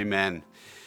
Amen.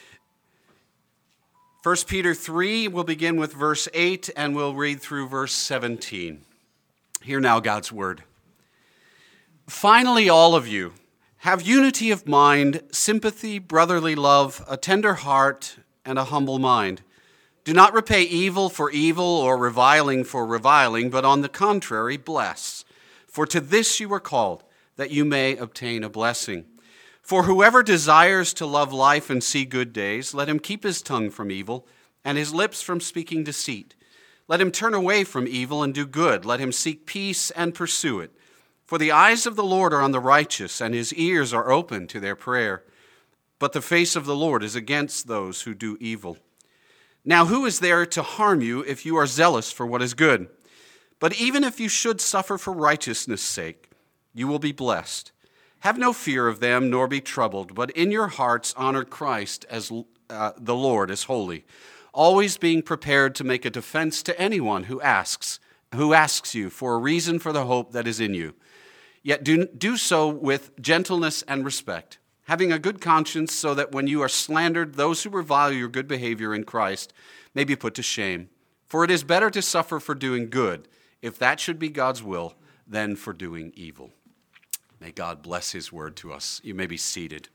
1 Peter 3, we'll begin with verse 8 and we'll read through verse 17. Hear now God's word. Finally, all of you, have unity of mind, sympathy, brotherly love, a tender heart, and a humble mind. Do not repay evil for evil or reviling for reviling, but on the contrary, bless. For to this you were called, that you may obtain a blessing. For whoever desires to love life and see good days, let him keep his tongue from evil and his lips from speaking deceit. Let him turn away from evil and do good. Let him seek peace and pursue it. For the eyes of the Lord are on the righteous, and his ears are open to their prayer. But the face of the Lord is against those who do evil. Now who is there to harm you if you are zealous for what is good? But even if you should suffer for righteousness' sake, you will be blessed. Have no fear of them, nor be troubled, but in your hearts honor Christ as the Lord is holy, always being prepared to make a defense to anyone who asks you for a reason for the hope that is in you. Yet do so with gentleness and respect, having a good conscience, so that when you are slandered, those who revile your good behavior in Christ may be put to shame. For it is better to suffer for doing good, if that should be God's will, than for doing evil. May God bless his word to us. You may be seated.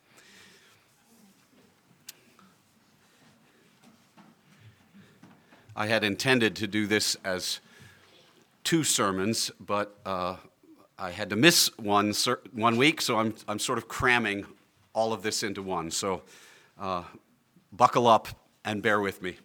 I had intended to do this as 2 sermons, but I had to miss one week, so I'm sort of cramming all of this into one. So buckle up and bear with me.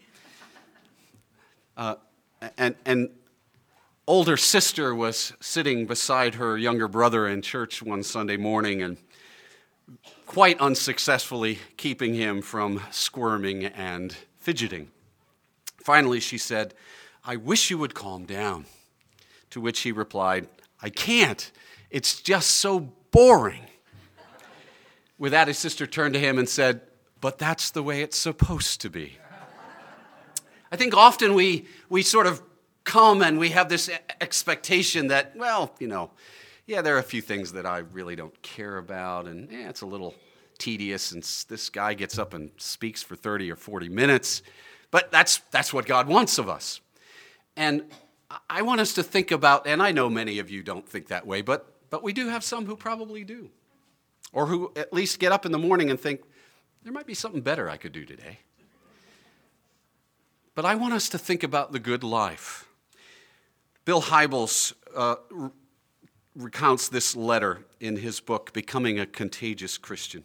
And older sister was sitting beside her younger brother in church one Sunday morning and quite unsuccessfully keeping him from squirming and fidgeting. Finally, she said, "I wish you would calm down." To which he replied, "I can't. It's just so boring." With that, his sister turned to him and said, "But that's the way it's supposed to be." I think often we sort of come and we have this expectation that, there are a few things that I really don't care about, and it's a little tedious, and this guy gets up and speaks for 30 or 40 minutes. But that's what God wants of us. And I want us to think about, and I know many of you don't think that way, but we do have some who probably do. Or who at least get up in the morning and think, there might be something better I could do today. But I want us to think about the good life. Bill Hybels recounts this letter in his book, Becoming a Contagious Christian.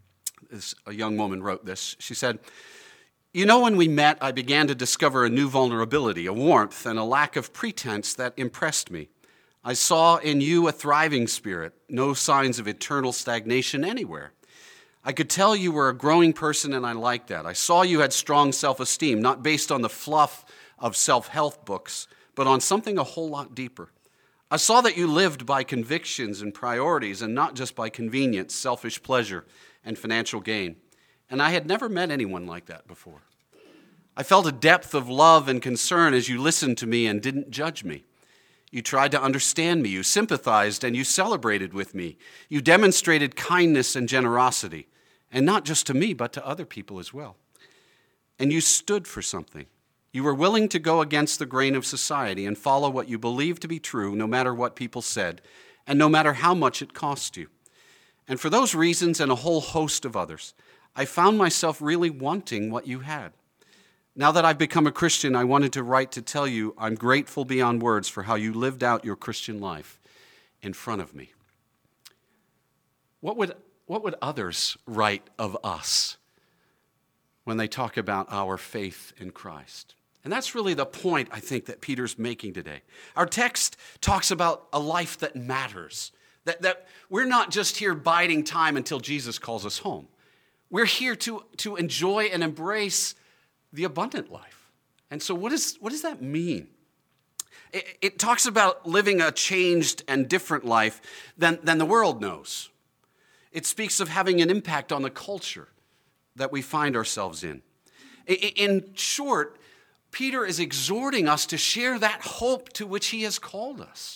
A young woman wrote this. She said, "You know, when we met, I began to discover a new vulnerability, a warmth, and a lack of pretense that impressed me. I saw in you a thriving spirit, no signs of eternal stagnation anywhere. I could tell you were a growing person, and I liked that. I saw you had strong self-esteem, not based on the fluff of self-help books, but on something a whole lot deeper. I saw that you lived by convictions and priorities, and not just by convenience, selfish pleasure, and financial gain. And I had never met anyone like that before. I felt a depth of love and concern as you listened to me and didn't judge me. You tried to understand me, you sympathized, and you celebrated with me. You demonstrated kindness and generosity, and not just to me, but to other people as well. And you stood for something. You were willing to go against the grain of society and follow what you believed to be true, no matter what people said, and no matter how much it cost you. And for those reasons and a whole host of others, I found myself really wanting what you had. Now that I've become a Christian, I wanted to write to tell you I'm grateful beyond words for how you lived out your Christian life in front of me." What would others write of us when they talk about our faith in Christ? And that's really the point, I think, that Peter's making today. Our text talks about a life that matters, that we're not just here biding time until Jesus calls us home. We're here to enjoy and embrace the abundant life. And so what does that mean? It talks about living a changed and different life than the world knows. It speaks of having an impact on the culture that we find ourselves in. In short, Peter is exhorting us to share that hope to which he has called us,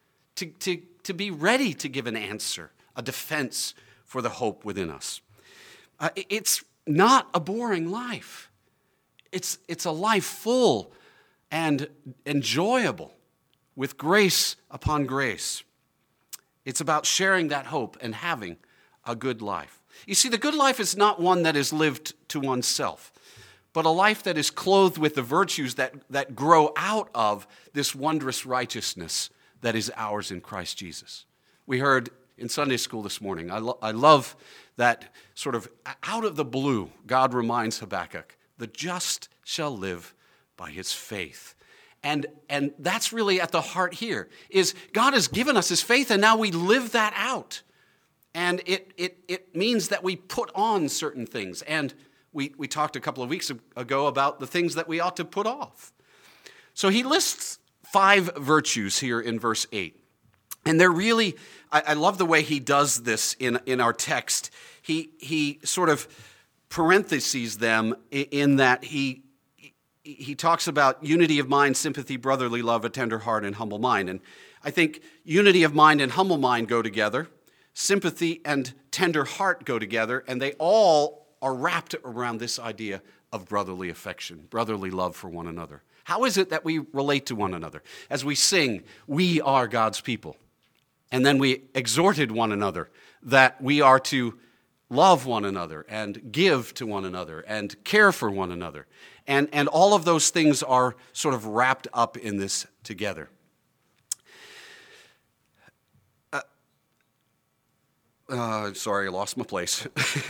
to be ready to give an answer, a defense for the hope within us. It's not a boring life. It's a life full and enjoyable with grace upon grace. It's about sharing that hope and having a good life. You see, the good life is not one that is lived to oneself, but a life that is clothed with the virtues that grow out of this wondrous righteousness that is ours in Christ Jesus. We heard in Sunday school this morning, I love that sort of out of the blue, God reminds Habakkuk, the just shall live by his faith. And that's really at the heart here, is God has given us his faith, and now we live that out. And it means that we put on certain things. And we talked a couple of weeks ago about the things that we ought to put off. So he lists 5 virtues here in verse 8. And they're really, I love the way he does this in our text. He sort of parentheses them in that he talks about unity of mind, sympathy, brotherly love, a tender heart, and humble mind. And I think unity of mind and humble mind go together. Sympathy and tender heart go together, and they all are wrapped around this idea of brotherly affection, brotherly love for one another. How is it that we relate to one another? As we sing, we are God's people. And then we exhorted one another that we are to love one another and give to one another and care for one another. And all of those things are sort of wrapped up in this together. Sorry, I lost my place.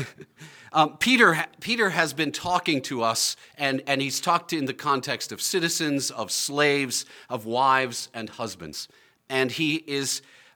Peter has been talking to us, and he's talked in the context of citizens, of slaves, of wives, and husbands. And he is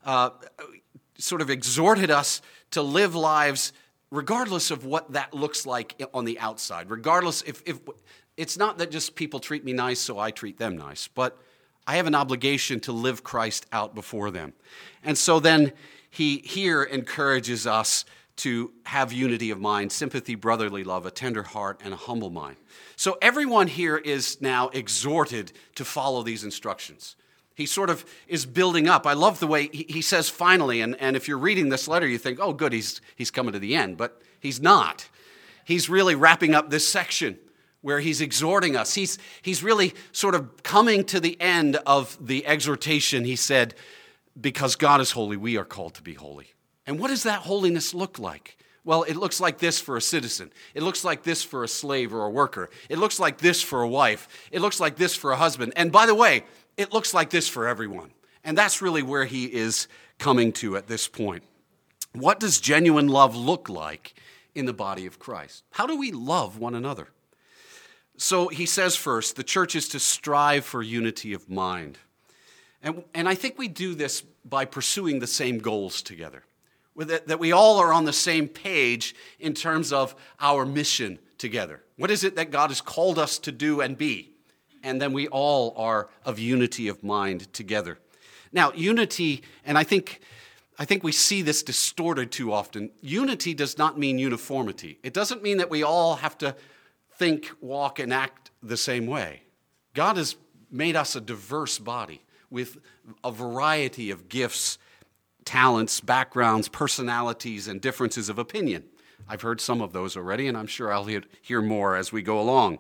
sort of exhorted us to live lives regardless of what that looks like on the outside. Regardless, if it's not that just people treat me nice, so I treat them nice, but I have an obligation to live Christ out before them. And so then he here encourages us to have unity of mind, sympathy, brotherly love, a tender heart, and a humble mind. So everyone here is now exhorted to follow these instructions. He sort of is building up. I love the way he says finally, and if you're reading this letter, you think, oh, good, he's coming to the end. But he's not. He's really wrapping up this section where he's exhorting us. He's really sort of coming to the end of the exhortation. He said, because God is holy, we are called to be holy. And what does that holiness look like? Well, it looks like this for a citizen. It looks like this for a slave or a worker. It looks like this for a wife. It looks like this for a husband. And by the way, it looks like this for everyone. And that's really where he is coming to at this point. What does genuine love look like in the body of Christ? How do we love one another? So he says first, the church is to strive for unity of mind. And I think we do this by pursuing the same goals together. That we all are on the same page in terms of our mission together. What is it that God has called us to do and be? And then we all are of unity of mind together. Now, unity, and I think we see this distorted too often. Unity does not mean uniformity. It doesn't mean that we all have to think, walk, and act the same way. God has made us a diverse body with a variety of gifts, talents, backgrounds, personalities, and differences of opinion. I've heard some of those already, and I'm sure I'll hear more as we go along.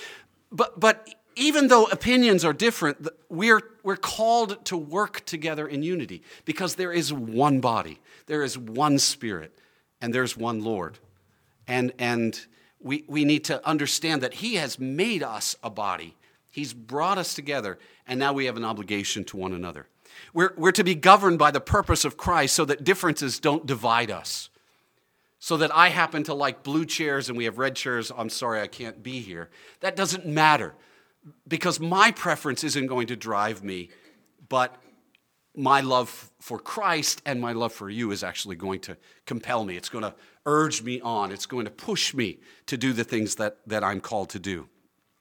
But even though opinions are different, we're called to work together in unity because there is one body, there is one Spirit, and there's one Lord. And we need to understand that He has made us a body. He's brought us together, and now we have an obligation to one another. We're to be governed by the purpose of Christ so that differences don't divide us. So that I happen to like blue chairs and we have red chairs, I'm sorry I can't be here. That doesn't matter because my preference isn't going to drive me, but my love for Christ and my love for you is actually going to compel me. It's going to urge me on. It's going to push me to do the things that I'm called to do.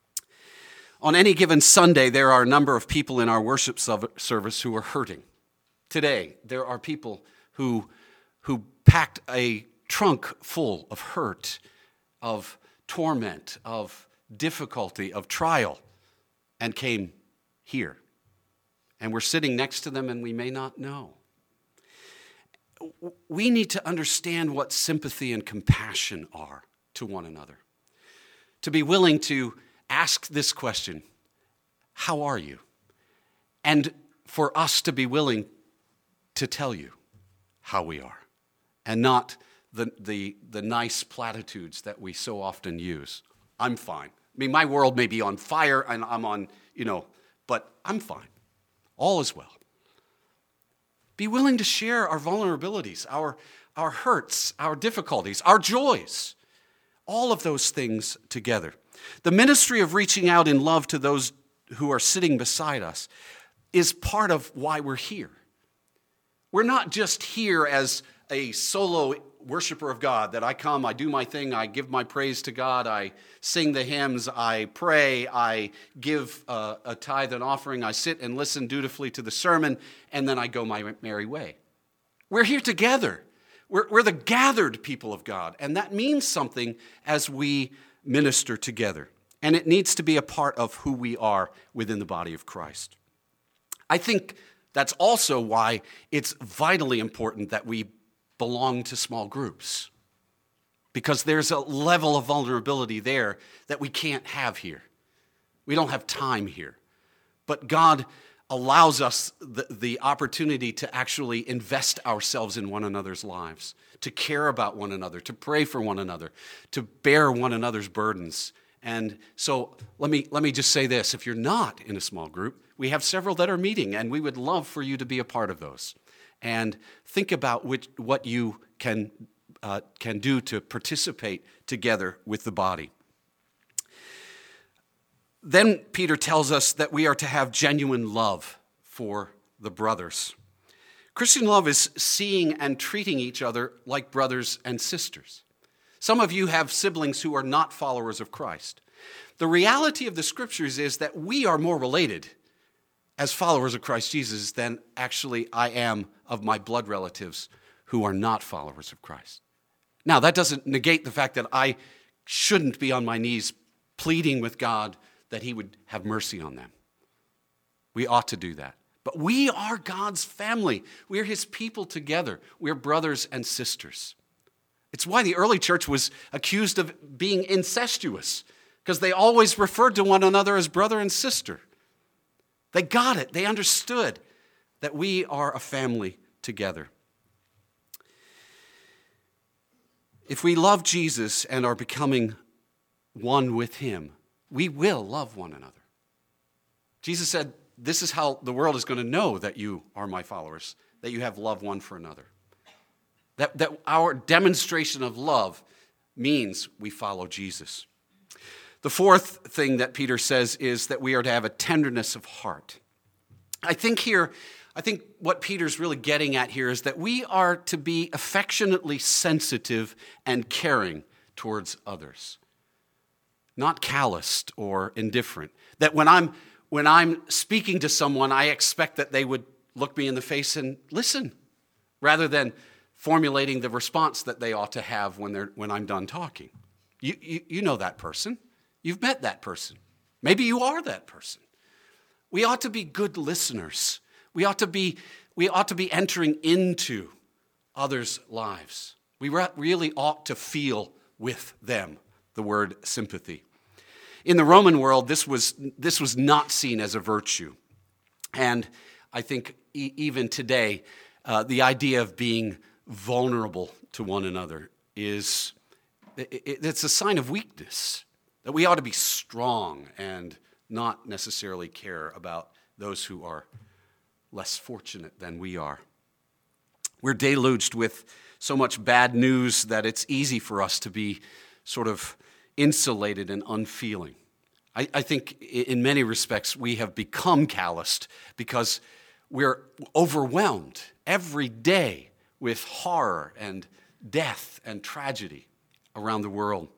On any given Sunday, there are a number of people in our worship service who are hurting. Today, there are people who packed a trunk full of hurt, of torment, of difficulty, of trial, and came here. And we're sitting next to them and we may not know. We need to understand what sympathy and compassion are to one another. To be willing to ask this question, how are you? And for us to be willing to tell you how we are, and not the nice platitudes that we so often use. I'm fine. I mean, my world may be on fire and I'm on, but I'm fine. All is well. Be willing to share our vulnerabilities, our hurts, our difficulties, our joys, all of those things together. The ministry of reaching out in love to those who are sitting beside us is part of why we're here. We're not just here as a solo worshiper of God, that I come, I do my thing, I give my praise to God, I sing the hymns, I pray, I give a tithe and offering, I sit and listen dutifully to the sermon, and then I go my merry way. We're here together. We're the gathered people of God, and that means something as we minister together. And it needs to be a part of who we are within the body of Christ. I think that's also why it's vitally important that we belong to small groups, because there's a level of vulnerability there that we can't have here. We don't have time here. But God allows us the opportunity to actually invest ourselves in one another's lives, to care about one another, to pray for one another, to bear one another's burdens. And so let me just say this. If you're not in a small group, we have several that are meeting, and we would love for you to be a part of those. And think about what you can do to participate together with the body. Then Peter tells us that we are to have genuine love for the brothers. Christian love is seeing and treating each other like brothers and sisters. Some of you have siblings who are not followers of Christ. The reality of the scriptures is that we are more related as followers of Christ Jesus than actually I am of my blood relatives who are not followers of Christ. Now, that doesn't negate the fact that I shouldn't be on my knees pleading with God that he would have mercy on them. We ought to do that. But we are God's family. We're his people together. We're brothers and sisters. It's why the early church was accused of being incestuous, because they always referred to one another as brother and sister. They got it. They understood that we are a family together. If we love Jesus and are becoming one with him, we will love one another. Jesus said, this is how the world is going to know that you are my followers, that you have love one for another. That our demonstration of love means we follow Jesus. The fourth thing that Peter says is that we are to have a tenderness of heart. I think what Peter's really getting at here is that we are to be affectionately sensitive and caring towards others, not calloused or indifferent. That when I'm speaking to someone, I expect that they would look me in the face and listen, rather than formulating the response that they ought to have when I'm done talking. You know that person. You've met that person. Maybe you are that person. We ought to be good listeners. We ought to be entering into others' lives. We really ought to feel with them, the word sympathy. In the Roman world, this was not seen as a virtue. And I think even today, the idea of being vulnerable to one another it's a sign of weakness. That we ought to be strong and not necessarily care about those who are less fortunate than we are. We're deluged with so much bad news that it's easy for us to be sort of insulated and unfeeling. I think in many respects we have become calloused because we're overwhelmed every day with horror and death and tragedy around the world.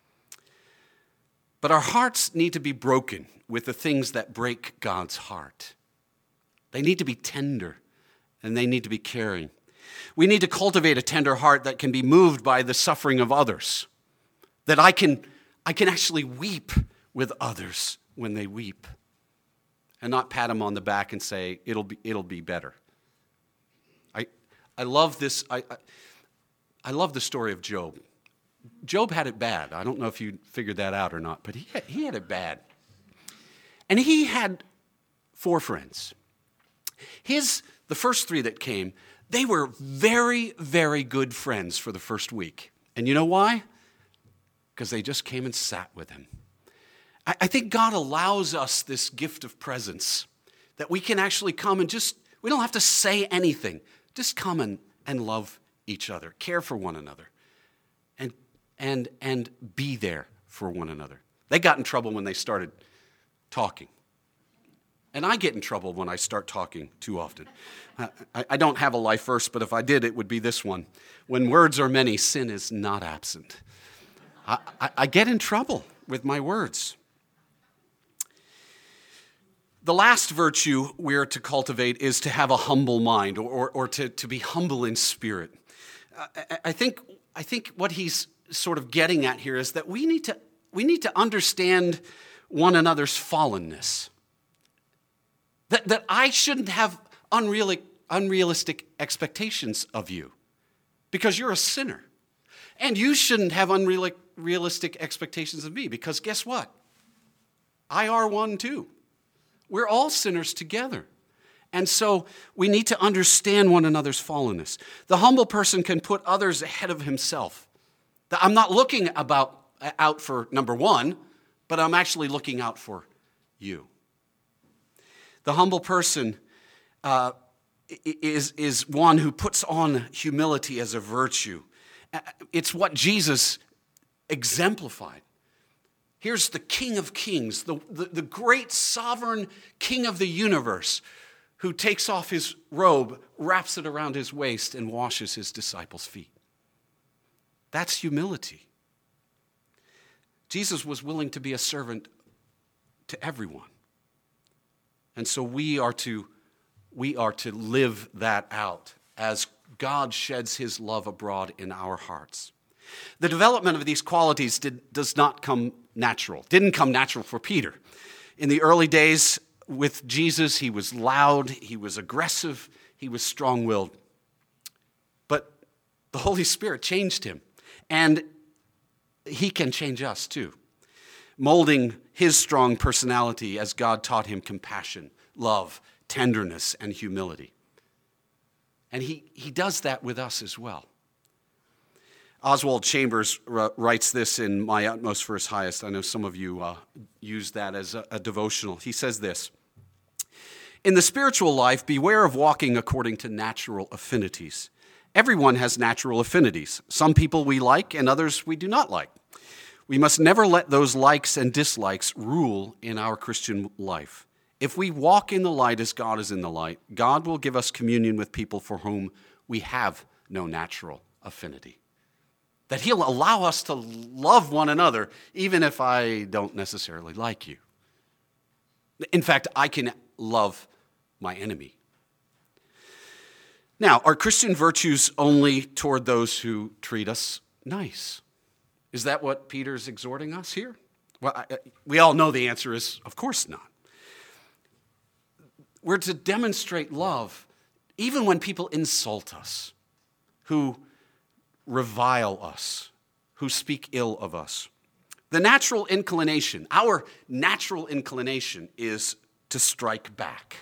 But our hearts need to be broken with the things that break God's heart. They need to be tender, and they need to be caring. We need to cultivate a tender heart that can be moved by the suffering of others, that I can actually weep with others when they weep, and not pat them on the back and say, it'll be better. I love this. I love the story of Job. Job had it bad. I don't know if you figured that out or not, but he had it bad. And he had 4 friends. The first 3 that came, they were very, very good friends for the first week. And you know why? Because they just came and sat with him. I think God allows us this gift of presence, that we can actually come and we don't have to say anything. Just come and love each other, care for one another, and be there for one another. They got in trouble when they started talking. And I get in trouble when I start talking too often. I don't have a life verse, but if I did, it would be this one. When words are many, sin is not absent. I get in trouble with my words. The last virtue we're to cultivate is to have a humble mind, or to be humble in spirit. I think what he's sort of getting at here is that we need to understand one another's fallenness. That I shouldn't have unrealistic expectations of you because you're a sinner. And you shouldn't have unrealistic expectations of me because guess what? I are one too. We're all sinners together. And so we need to understand one another's fallenness. The humble person can put others ahead of himself. I'm not looking out for number 1, but I'm actually looking out for you. The humble person is one who puts on humility as a virtue. It's what Jesus exemplified. Here's the King of Kings, the great sovereign King of the universe, who takes off his robe, wraps it around his waist, and washes his disciples' feet. That's humility. Jesus was willing to be a servant to everyone. And so we are to live that out as God sheds his love abroad in our hearts. The development of these qualities does not come natural. Didn't come natural for Peter. In the early days with Jesus, he was loud, he was aggressive, he was strong-willed. But the Holy Spirit changed him, and he can change us too, molding his strong personality as God taught him compassion, love, tenderness, and humility. And he does that with us as well. Oswald Chambers writes this in My Utmost for His Highest. I know some of you use that as a devotional. He says this: in the spiritual life, beware of walking according to natural affinities. Everyone has natural affinities. Some people we like and others we do not like. We must never let those likes and dislikes rule in our Christian life. If we walk in the light as God is in the light, God will give us communion with people for whom we have no natural affinity. That he'll allow us to love one another, even if I don't necessarily like you. In fact, I can love my enemy. Now, are Christian virtues only toward those who treat us nice? Is that what Peter's exhorting us here? Well, we all know the answer is, of course not. We're to demonstrate love even when people insult us, who revile us, who speak ill of us. The natural inclination, our natural inclination is to strike back,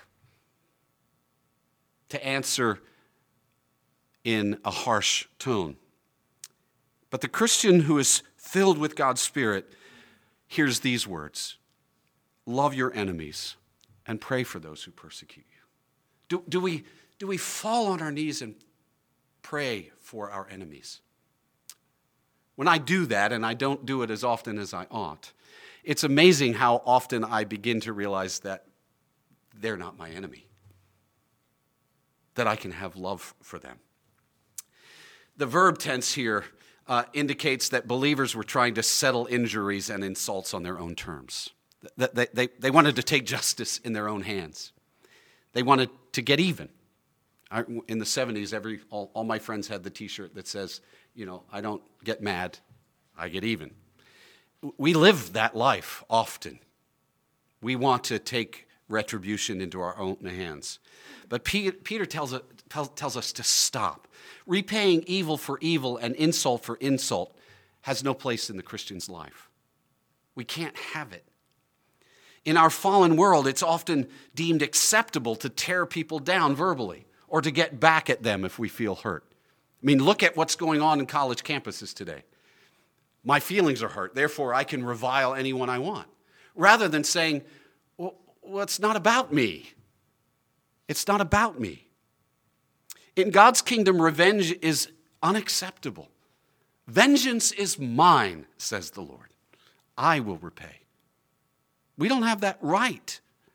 to answer in a harsh tone. But the Christian who is filled with God's Spirit hears these words: love your enemies and pray for those who persecute you. Do we fall on our knees and pray for our enemies? When I do that, and I don't do it as often as I ought, it's amazing how often I begin to realize that they're not my enemy, that I can have love for them. The verb tense here indicates that believers were trying to settle injuries and insults on their own terms. They wanted to take justice in their own hands. They wanted to get even. In the 70s, all my friends had the T-shirt that says, I don't get mad, I get even. We live that life often. We want to take retribution into our own hands. But Peter tells us to stop. Repaying evil for evil and insult for insult has no place in the Christian's life. We can't have it. In our fallen world, it's often deemed acceptable to tear people down verbally or to get back at them if we feel hurt. I mean, look at what's going on in college campuses today. My feelings are hurt, therefore I can revile anyone I want. Rather than saying, well, it's not about me. It's not about me. In God's kingdom, revenge is unacceptable. Vengeance is mine, says the Lord. I will repay. We don't have that right.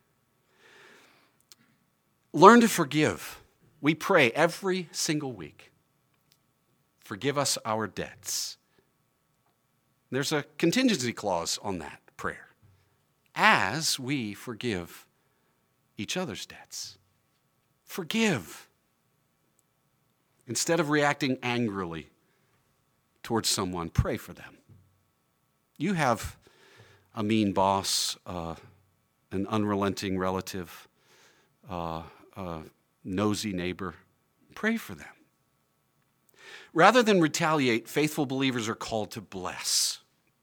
Learn to forgive. We pray every single week. Forgive us our debts. There's a contingency clause on that prayer. As we forgive each other's debts. Forgive. Instead of reacting angrily towards someone, pray for them. You have a mean boss, an unrelenting relative, a nosy neighbor. Pray for them. Rather than retaliate, faithful believers are called to bless.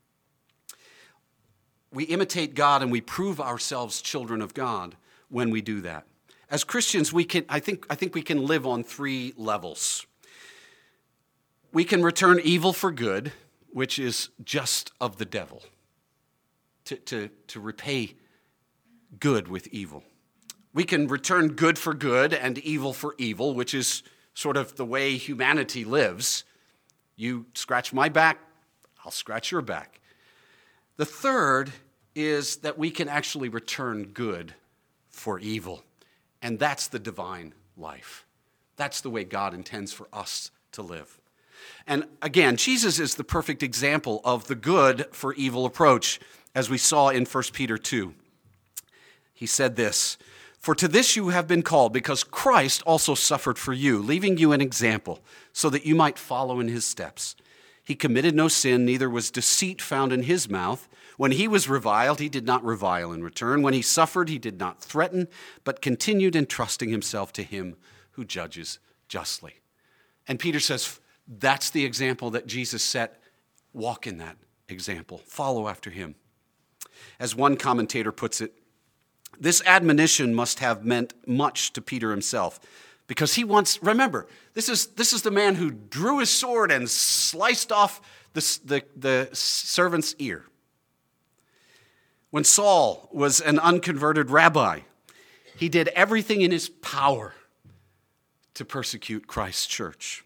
We imitate God and we prove ourselves children of God when we do that. As Christians, I think we can live on three levels. We can return evil for good, which is just of the devil, to repay good with evil. We can return good for good and evil for evil, which is sort of the way humanity lives. You scratch my back, I'll scratch your back. The third is that we can actually return good for evil, and that's the divine life. That's the way God intends for us to live. And again, Jesus is the perfect example of the good for evil approach, as we saw in 1 Peter 2. He said this, "For to this you have been called, because Christ also suffered for you, leaving you an example, so that you might follow in his steps. He committed no sin, neither was deceit found in his mouth. When he was reviled, he did not revile in return. When he suffered, he did not threaten, but continued entrusting himself to him who judges justly." And Peter says, that's the example that Jesus set. Walk in that example. Follow after him. As one commentator puts it, this admonition must have meant much to Peter himself, because he once, remember, this is the man who drew his sword and sliced off the servant's ear. When Saul was an unconverted rabbi, he did everything in his power to persecute Christ's church.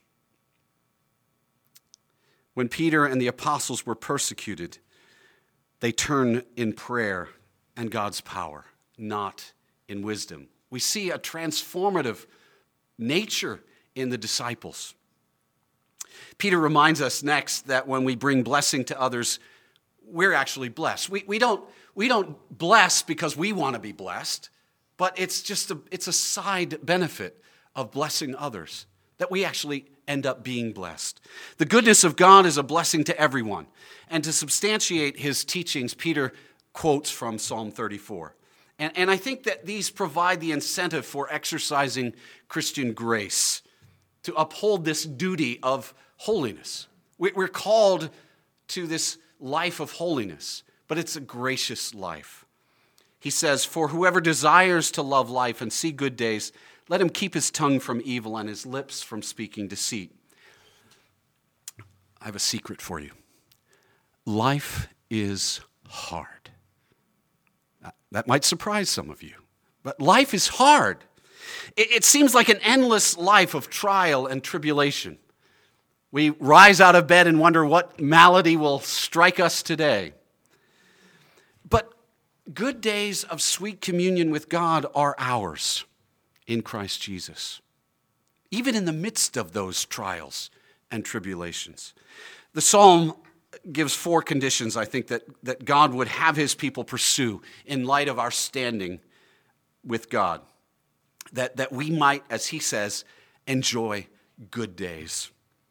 When Peter and the apostles were persecuted, they turned in prayer and God's power, not in wisdom. We see a transformative nature in the disciples. Peter reminds us next that when we bring blessing to others, we're actually blessed. We don't bless because we want to be blessed, but it's a side benefit of blessing others that we actually end up being blessed. The goodness of God is a blessing to everyone. And to substantiate his teachings, Peter quotes from Psalm 34. And I think that these provide the incentive for exercising Christian grace, to uphold this duty of holiness. We're called to this life of holiness, but it's a gracious life. He says, "For whoever desires to love life and see good days, let him keep his tongue from evil and his lips from speaking deceit." I have a secret for you. Life is hard. That might surprise some of you, but life is hard. It seems like an endless life of trial and tribulation. We rise out of bed and wonder what malady will strike us today. But good days of sweet communion with God are ours in Christ Jesus, even in the midst of those trials and tribulations. The psalm gives 4 conditions, I think, that God would have his people pursue in light of our standing with God, that we might, as he says, enjoy good days.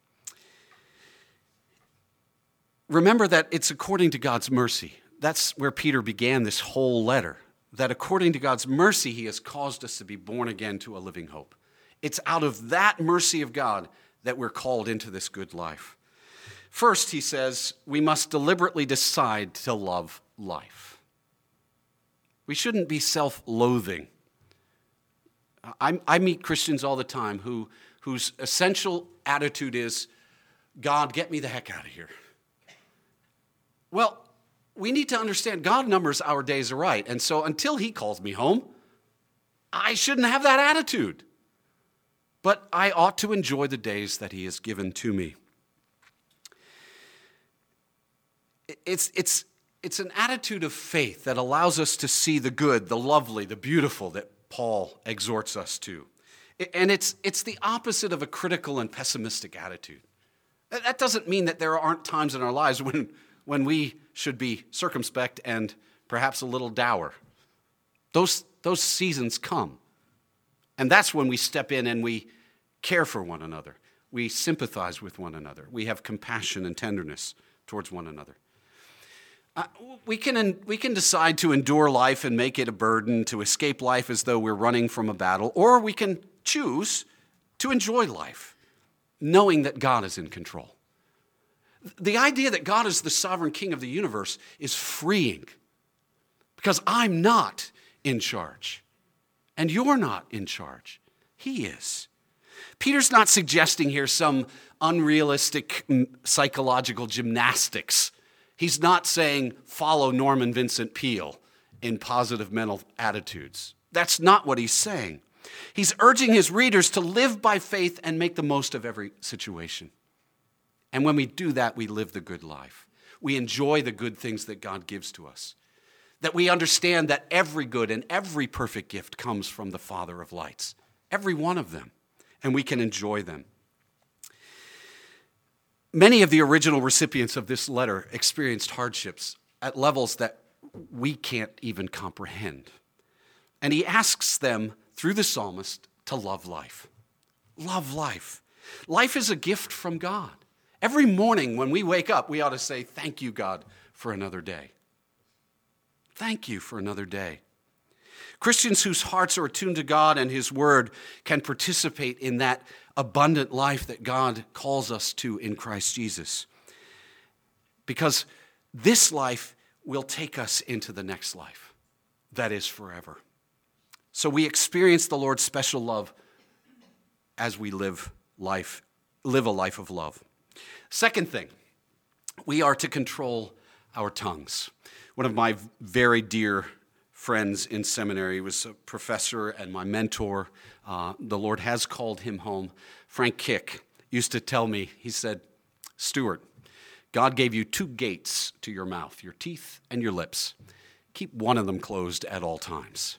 Remember that it's according to God's mercy. That's where Peter began this whole letter, that according to God's mercy, he has caused us to be born again to a living hope. It's out of that mercy of God that we're called into this good life. First, he says, we must deliberately decide to love life. We shouldn't be self-loathing. I meet Christians all the time whose essential attitude is, God, get me the heck out of here. Well, we need to understand God numbers our days aright. And so until he calls me home, I shouldn't have that attitude. But I ought to enjoy the days that he has given to me. It's an attitude of faith that allows us to see the good, the lovely, the beautiful that Paul exhorts us to. And it's the opposite of a critical and pessimistic attitude. That doesn't mean that there aren't times in our lives when we should be circumspect and perhaps a little dour. Those seasons come. And that's when we step in and we care for one another. We sympathize with one another. We have compassion and tenderness towards one another. We can decide to endure life and make it a burden, to escape life as though we're running from a battle, or we can choose to enjoy life, knowing that God is in control. The idea that God is the sovereign king of the universe is freeing, because I'm not in charge, and you're not in charge. He is. Peter's not suggesting here some unrealistic psychological gymnastics. He's not saying follow Norman Vincent Peale in positive mental attitudes. That's not what he's saying. He's urging his readers to live by faith and make the most of every situation. And when we do that, we live the good life. We enjoy the good things that God gives to us. That we understand that every good and every perfect gift comes from the Father of lights. Every one of them. And we can enjoy them. Many of the original recipients of this letter experienced hardships at levels that we can't even comprehend. And he asks them, through the psalmist, to love life. Love life. Life is a gift from God. Every morning when we wake up, we ought to say, thank you, God, for another day. Thank you for another day. Christians whose hearts are attuned to God and his word can participate in that abundant life that God calls us to in Christ Jesus. Because this life will take us into the next life, that is forever. So we experience the Lord's special love as we live a life of love. Second thing, we are to control our tongues. One of my very dear friends in seminary was a professor and my mentor. The Lord has called him home. Frank Kick used to tell me, he said, Stuart, God gave you two gates to your mouth, your teeth and your lips. Keep one of them closed at all times.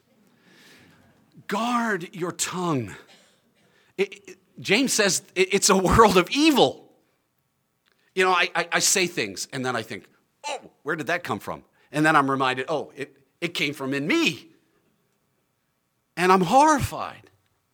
Guard your tongue. James says it's a world of evil. You know, I say things and then I think, oh, where did that come from? And then I'm reminded, oh, it came from in me. And I'm horrified.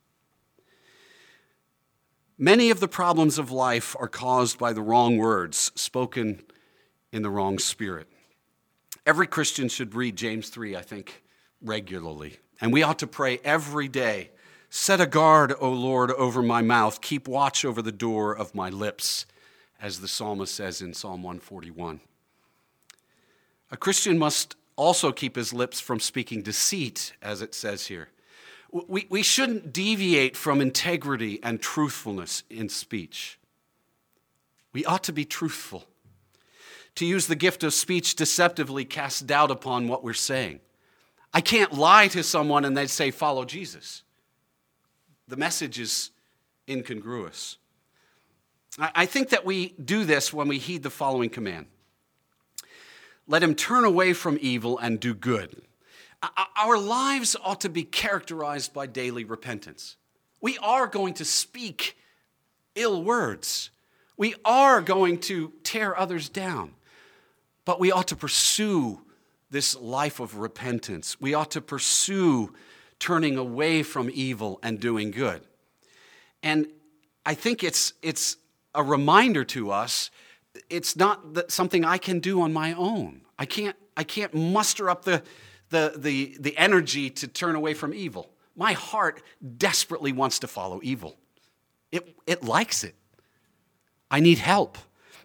Many of the problems of life are caused by the wrong words spoken in the wrong spirit. Every Christian should read James 3, I think, regularly. And we ought to pray every day, set a guard, O Lord, over my mouth. Keep watch over the door of my lips, as the psalmist says in Psalm 141. A Christian must also keep his lips from speaking deceit, as it says here. We shouldn't deviate from integrity and truthfulness in speech. We ought to be truthful. To use the gift of speech deceptively casts doubt upon what we're saying. I can't lie to someone and they say, follow Jesus. The message is incongruous. I think that we do this when we heed the following command. Let him turn away from evil and do good. Our lives ought to be characterized by daily repentance. We are going to speak ill words. We are going to tear others down. But we ought to pursue this life of repentance. We ought to pursue turning away from evil and doing good. And I think it's a reminder to us, it's not something I can do on my own. I can't muster up the energy to turn away from evil. My heart desperately wants to follow evil. It likes it. I need help.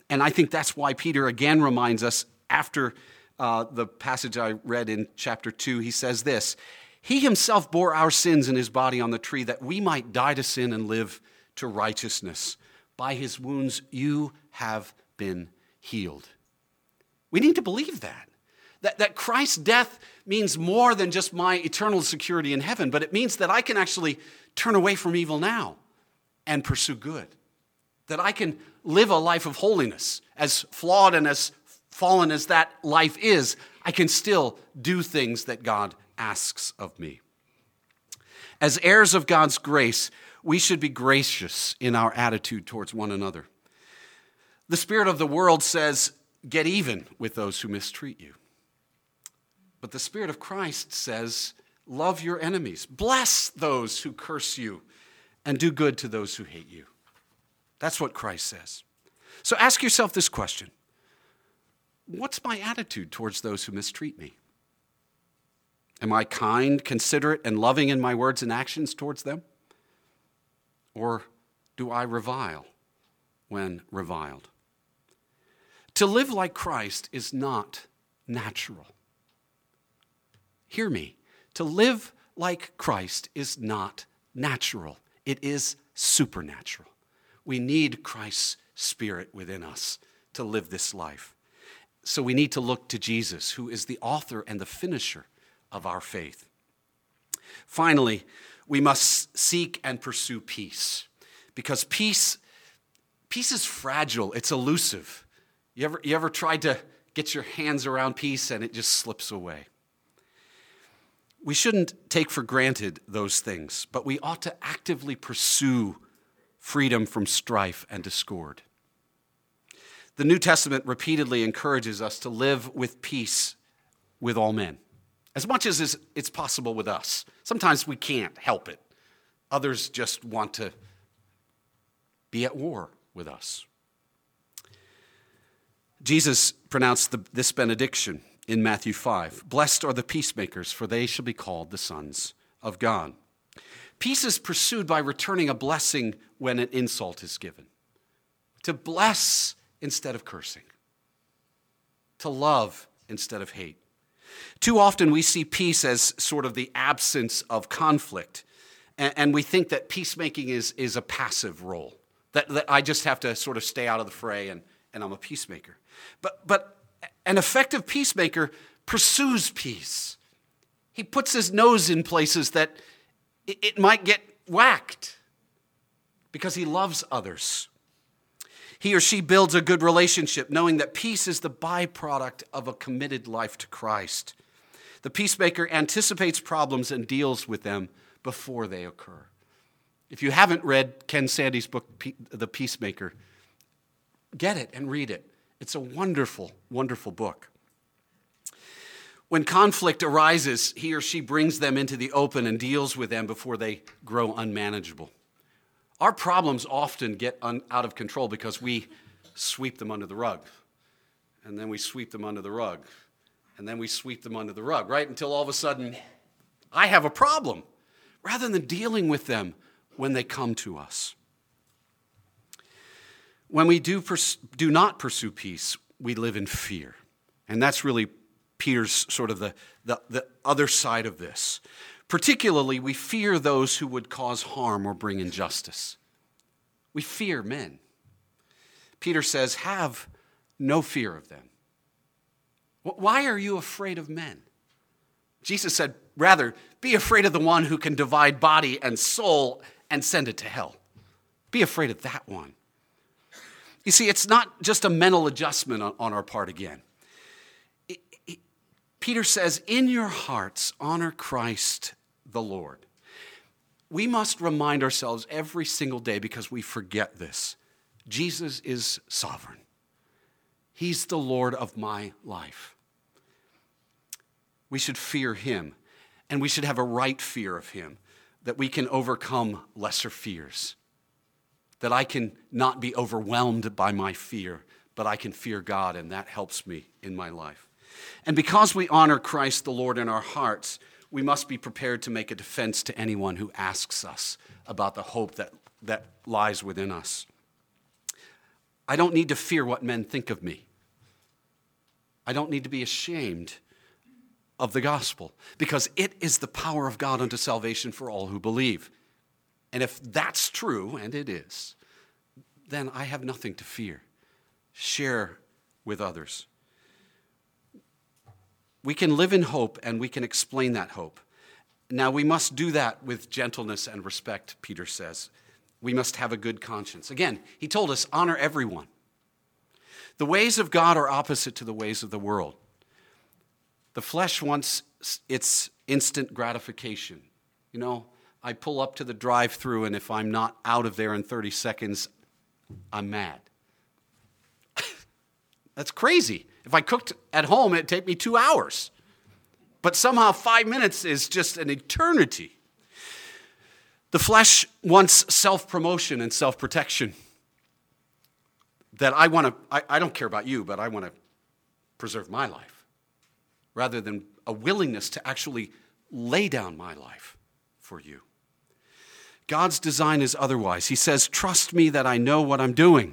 And I think that's why Peter again reminds us after the passage I read in chapter 2, he says this, he himself bore our sins in his body on the tree that we might die to sin and live to righteousness. By his wounds you have been healed. We need to believe that Christ's death means more than just my eternal security in heaven, but it means that I can actually turn away from evil now and pursue good. That I can live a life of holiness. As flawed and as fallen as that life is, I can still do things that God asks of me. As heirs of God's grace, we should be gracious in our attitude towards one another. The spirit of the world says, get even with those who mistreat you. But the Spirit of Christ says, love your enemies, bless those who curse you, and do good to those who hate you. That's what Christ says. So ask yourself this question. What's my attitude towards those who mistreat me? Am I kind, considerate, and loving in my words and actions towards them? Or do I revile when reviled? To live like Christ is not natural. Hear me. To live like Christ is not natural. It is supernatural. We need Christ's Spirit within us to live this life. So we need to look to Jesus, who is the author and the finisher of our faith. Finally, we must seek and pursue peace, because peace is fragile. It's elusive. You ever tried to get your hands around peace and it just slips away? We shouldn't take for granted those things, but we ought to actively pursue freedom from strife and discord. The New Testament repeatedly encourages us to live with peace with all men, as much as it's possible with us. Sometimes we can't help it. Others just want to be at war with us. Jesus pronounced this benediction in Matthew 5. Blessed are the peacemakers, for they shall be called the sons of God. Peace is pursued by returning a blessing when an insult is given. To bless instead of cursing. To love instead of hate. Too often we see peace as sort of the absence of conflict. And we think that peacemaking is a passive role. That I just have to sort of stay out of the fray and I'm a peacemaker. But an effective peacemaker pursues peace. He puts his nose in places that it might get whacked because he loves others. He or she builds a good relationship knowing that peace is the byproduct of a committed life to Christ. The peacemaker anticipates problems and deals with them before they occur. If you haven't read Ken Sande's book, The Peacemaker, get it and read it. It's a wonderful, wonderful book. When conflict arises, he or she brings them into the open and deals with them before they grow unmanageable. Our problems often get out of control because we sweep them under the rug. And then we sweep them under the rug. And then we sweep them under the rug, right? Until all of a sudden, I have a problem, rather than dealing with them when they come to us. When we do not pursue peace, we live in fear. And that's really Peter's sort of the other side of this. Particularly, we fear those who would cause harm or bring injustice. We fear men. Peter says, have no fear of them. Why are you afraid of men? Jesus said, rather, be afraid of the one who can divide body and soul and send it to hell. Be afraid of that one. You see, it's not just a mental adjustment on our part again. Peter says, in your hearts, honor Christ the Lord. We must remind ourselves every single day, because we forget this. Jesus is sovereign. He's the Lord of my life. We should fear him, and we should have a right fear of him, that we can overcome lesser fears, that I can not be overwhelmed by my fear, but I can fear God, and that helps me in my life. And because we honor Christ the Lord in our hearts, we must be prepared to make a defense to anyone who asks us about the hope that lies within us. I don't need to fear what men think of me. I don't need to be ashamed of the gospel, because it is the power of God unto salvation for all who believe. And if that's true, and it is, then I have nothing to fear. Share with others. We can live in hope, and we can explain that hope. Now, we must do that with gentleness and respect, Peter says. We must have a good conscience. Again, he told us, honor everyone. The ways of God are opposite to the ways of the world. The flesh wants its instant gratification. You know, I pull up to the drive-thru, and if I'm not out of there in 30 seconds, I'm mad. That's crazy. If I cooked at home, it'd take me 2 hours. But somehow 5 minutes is just an eternity. The flesh wants self-promotion and self-protection. That I don't care about you, but I want to preserve my life, rather than a willingness to actually lay down my life for you. God's design is otherwise. He says, trust me that I know what I'm doing.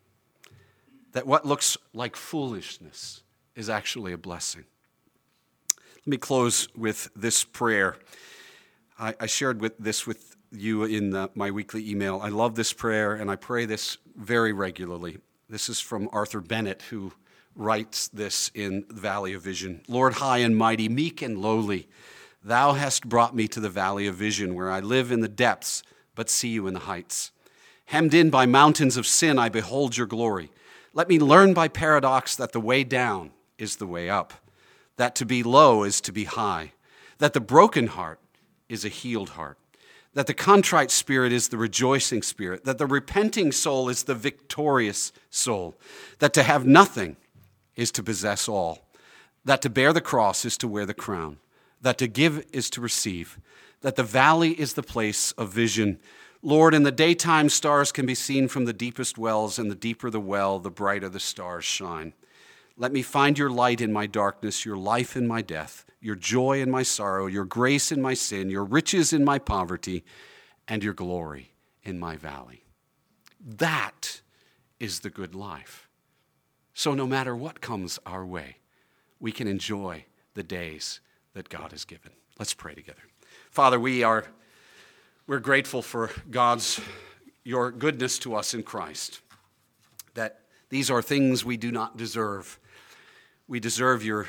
That what looks like foolishness is actually a blessing. Let me close with this prayer. I shared this with you in my weekly email. I love this prayer, and I pray this very regularly. This is from Arthur Bennett, who writes this in the Valley of Vision. Lord, high and mighty, meek and lowly, thou hast brought me to the Valley of Vision, where I live in the depths, but see you in the heights. Hemmed in by mountains of sin, I behold your glory. Let me learn by paradox that the way down is the way up, that to be low is to be high, that the broken heart is a healed heart, that the contrite spirit is the rejoicing spirit, that the repenting soul is the victorious soul, that to have nothing is to possess all, that to bear the cross is to wear the crown, that to give is to receive, that the valley is the place of vision. Lord, in the daytime stars can be seen from the deepest wells, and the deeper the well, the brighter the stars shine. Let me find your light in my darkness, your life in my death, your joy in my sorrow, your grace in my sin, your riches in my poverty, and your glory in my valley. That is the good life. So no matter what comes our way, we can enjoy the days that God has given. Let's pray together. Father, we're grateful for your goodness to us in Christ, that these are things we do not deserve. We deserve your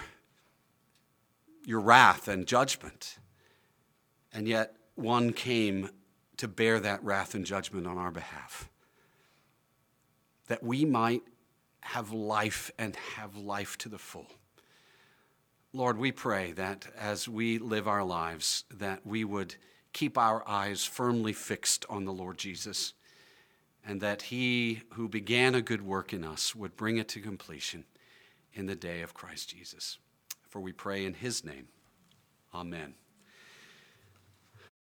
wrath and judgment, and yet one came to bear that wrath and judgment on our behalf, that we might have life and have life to the full. Lord, we pray that as we live our lives, that we would keep our eyes firmly fixed on the Lord Jesus, and that he who began a good work in us would bring it to completion in the day of Christ Jesus. For we pray in his name. Amen.